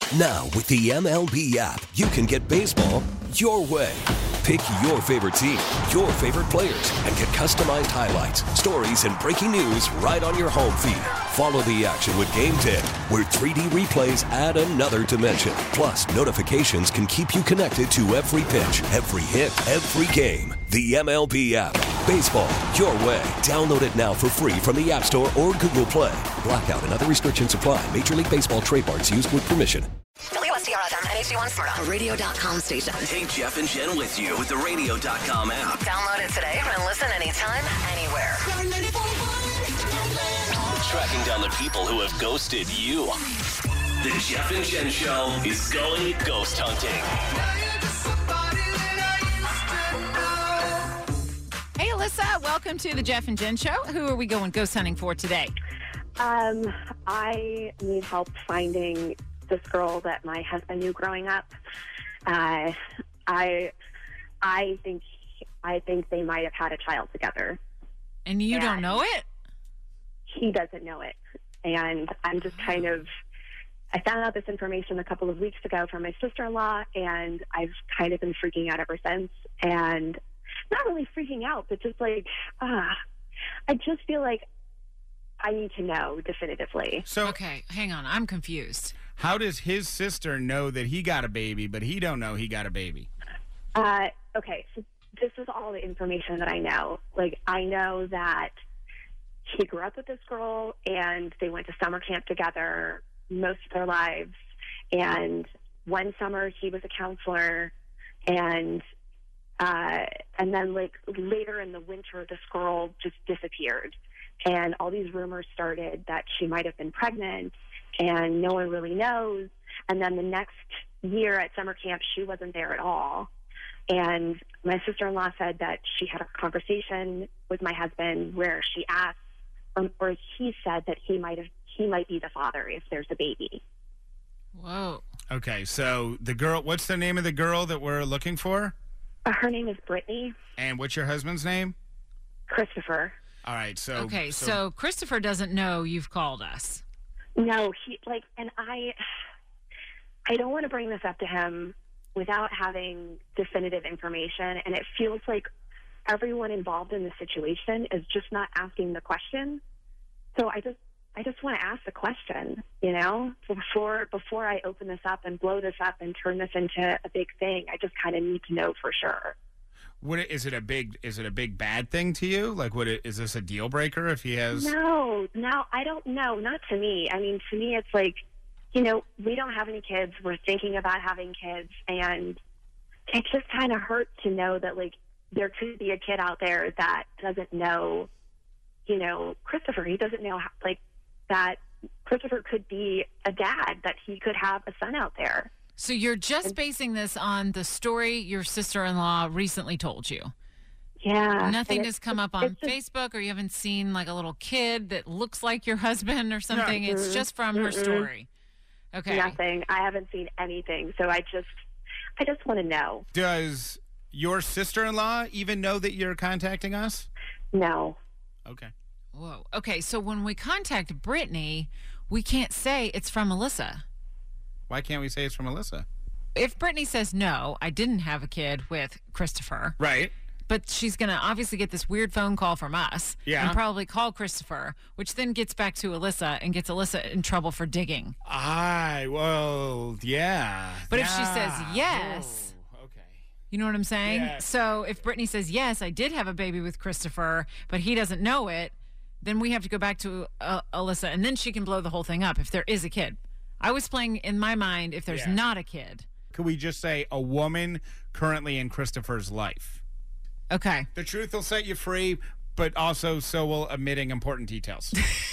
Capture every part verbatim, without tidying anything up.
Now, with the M L B app, you can get baseball your way. Pick your favorite team, your favorite players, and get customized highlights, stories, and breaking news right on your home feed. Follow the action with Game ten, where three D replays add another dimension. Plus, notifications can keep you connected to every pitch, every hit, every game. The M L B app. Baseball your way. Download it now for free from the App Store or Google Play. Blackout and other restrictions apply. Major League Baseball trademarks used with permission. W S T R F M and H D one Smyrna, a radio dot com station. Take Jeff and Jen with you with the radio dot com app. Download it today and listen anytime, anywhere. Tracking down the people who have ghosted you. The Jeff and Jen Show is going ghost hunting. Hey, Alyssa, welcome to the Jeff and Jen Show. Who are we going ghost hunting for today? Um, I need help finding this girl that my husband knew growing up. Uh, I, I think, I think they might have had a child together. And you and don't know it? He doesn't know it, and I'm just kind of. I found out this information a couple of weeks ago from my sister-in-law, and I've kind of been freaking out ever since. And not really freaking out, but just like, ah, I just feel like I need to know definitively. So, Okay, hang on. I'm confused. how does his sister know that he got a baby, but he don't know he got a baby? Uh, okay, so this is all the information that I know. Like, I know that he grew up with this girl, and they went to summer camp together most of their lives. And one summer, he was a counselor, and uh, and then like later in the winter, this girl just disappeared, and all these rumors started that she might have been pregnant, and no one really knows. And then the next year at summer camp, she wasn't there at all. And my sister-in-law said that she had a conversation with my husband where she asked, or, or he said that he might have, he might be the father if there's a baby. Whoa. Okay, so the girl, what's the name of the girl that we're looking for? Uh, her name is Brittany. And what's your husband's name? Christopher. All right, so... Okay, so Christopher doesn't know you've called us. No, he like, and I, I don't want to bring this up to him without having definitive information. And it feels like everyone involved in the situation is just not asking the question. So I just, I just want to ask the question, you know, before before I open this up and blow this up and turn this into a big thing. I just kind of need to know for sure. Would it, is it a big is it a big bad thing to you? Like, would it is this a deal breaker if he has? No, no, I don't know. Not to me. I mean, to me, it's like, you know, we don't have any kids. We're thinking about having kids, and it just kind of hurts to know that like there could be a kid out there that doesn't know, you know, Christopher. He doesn't know how, like that Christopher could be a dad. That he could have a son out there. So you're just basing this on the story your sister-in-law recently told you? Yeah. Nothing and has it's come just- up on it's just- Facebook, or you haven't seen like a little kid that looks like your husband or something? Mm-mm. It's just from her Mm-mm. story. Okay. Nothing. I haven't seen anything. So I just, I just want to know. Does your sister-in-law even know that you're contacting us? No. Okay. Whoa. Okay, so when we contact Brittany, we can't say it's from Alyssa. Why can't we say it's from Alyssa? If Brittany says, no, I didn't have a kid with Christopher, Right. but she's going to obviously get this weird phone call from us Yeah. and probably call Christopher, which then gets back to Alyssa and gets Alyssa in trouble for digging. I, well, yeah. But if she says Yeah. yes, Oh, okay. you know what I'm saying? Yes. So if Brittany says, yes, I did have a baby with Christopher, but he doesn't know it, then we have to go back to uh, Alyssa, and then she can blow the whole thing up if there is a kid. I was playing in my mind if there's Yeah. not a kid. Could we just say a woman currently in Christopher's life? Okay. The truth will set you free, but also so will omitting important details.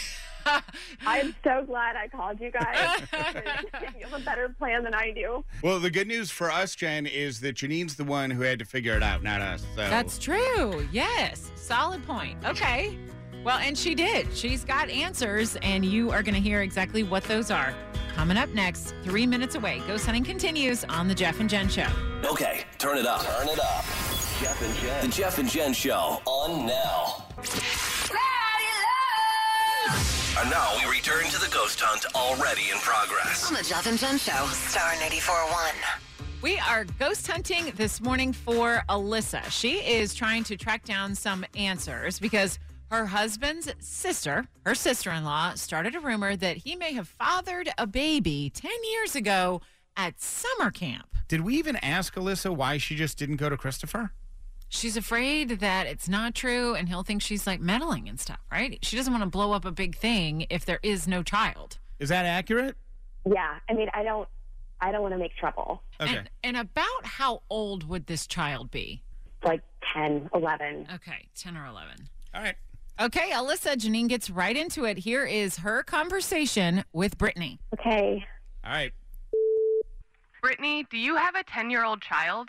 I'm so glad I called you guys. You have a better plan than I do. Well, the good news for us, Jen, is that Janine's the one who had to figure it out, not us. So. That's true. Yes. Solid point. Okay. Well, and she did. She's got answers, and you are going to hear exactly what those are. Coming up next, three minutes away. Ghost hunting continues on the Jeff and Jen Show. Okay, turn it up. Turn it up. Jeff and Jen. The Jeff and Jen Show on now. And now we return to the ghost hunt already in progress. On the Jeff and Jen Show, Star ninety-four point one. We are ghost hunting this morning for Alyssa. She is trying to track down some answers because her husband's sister, her sister-in-law, started a rumor that he may have fathered a baby ten years ago at summer camp. Did we even ask Alyssa why she just didn't go to Christopher? She's afraid that it's not true and he'll think she's like meddling and stuff, right? She doesn't want to blow up a big thing if there is no child. Is that accurate? Yeah, I mean, I don't, I don't want to make trouble. Okay. And, and about how old would this child be? Like ten, eleven. Okay, ten or eleven. All right. Okay, Alyssa, Janine gets right into it. Here is her conversation with Brittany. Okay. All right. Brittany, do you have a ten-year-old child?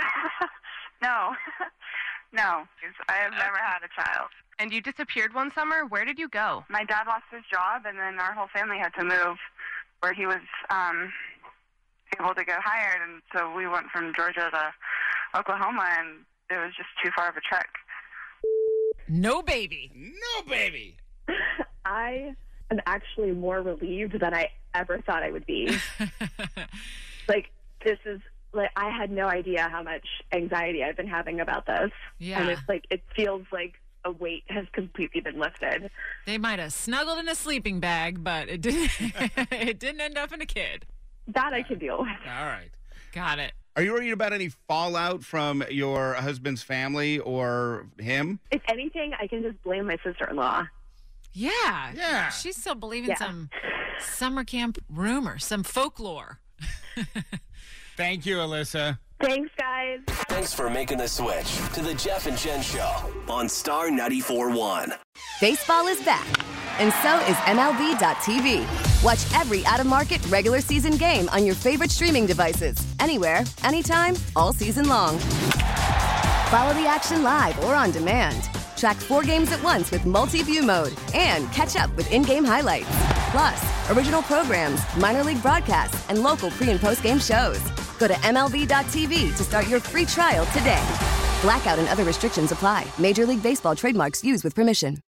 No. No. I have never had a child. And you disappeared one summer? Where did you go? My dad lost his job, and then our whole family had to move where he was um, able to get hired. And so we went from Georgia to Oklahoma, and it was just too far of a trek. No baby. No baby. I am actually more relieved than I ever thought I would be. Like, this is, like, I had no idea how much anxiety I've been having about this. Yeah. And it's like, it feels like a weight has completely been lifted. They might have snuggled in a sleeping bag, but it didn't it didn't end up in a kid. That I can deal with. All right. Got it. Are you worried about any fallout from your husband's family or him? If anything, I can just blame my sister-in-law. Yeah. Yeah. She's still believing Yeah. some summer camp rumor, some folklore. Thank you, Alyssa. Thanks, guys. Thanks for making the switch to the Jeff and Jen Show on Star ninety-four point one. Baseball is back, and so is M L B dot T V. Watch every out-of-market regular season game on your favorite streaming devices, anywhere, anytime, all season long. Follow the action live or on demand. Track four games at once with multi-view mode and catch up with in-game highlights. Plus, original programs, minor league broadcasts, and local pre- and post-game shows. Go to M L B dot T V to start your free trial today. Blackout and other restrictions apply. Major League Baseball trademarks used with permission.